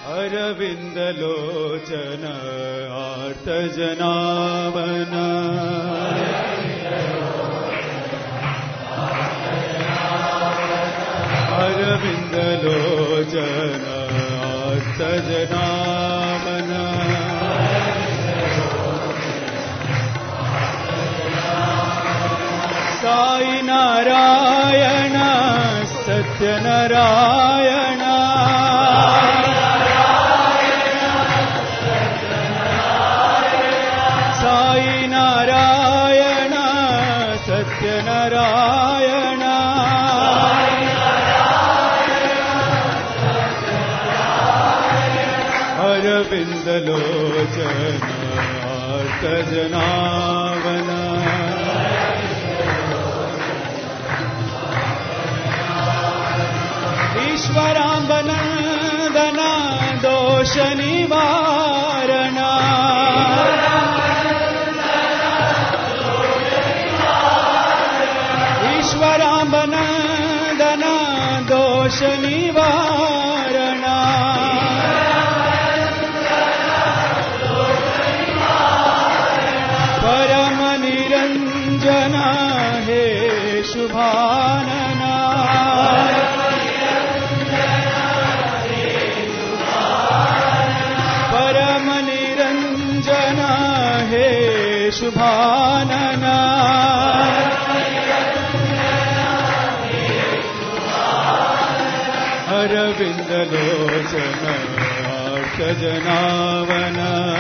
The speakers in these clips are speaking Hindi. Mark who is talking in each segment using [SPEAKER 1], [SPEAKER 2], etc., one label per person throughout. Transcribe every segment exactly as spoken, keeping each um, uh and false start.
[SPEAKER 1] अरविन्दलोचन आर्तजनावन अरविन्दलोचन आर्तजनावन साई नारायण सत्यनारायण साई नारायण सत्यनारायण अरविन्दलोचन आर्तजनावन ईश्वराम्बनन्दन दोष निवारण ईश्वराम्बनन्दन दोष निवारण परम निरंजन हे शुभानना परम निरंजन हे शुभानना अरविन्दलोचन आर्तजनावन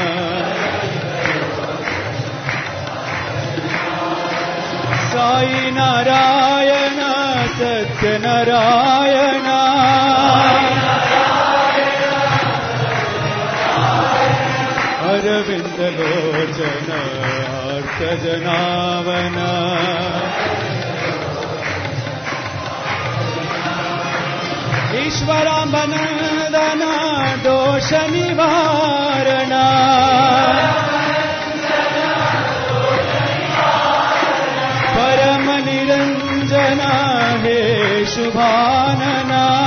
[SPEAKER 1] साई नारायण सत्यनारायण अरविन्दलोचन आर्तजनावन ईश्वराम्बनन्दन दोष निवारण परम निरंजन हे शुभानना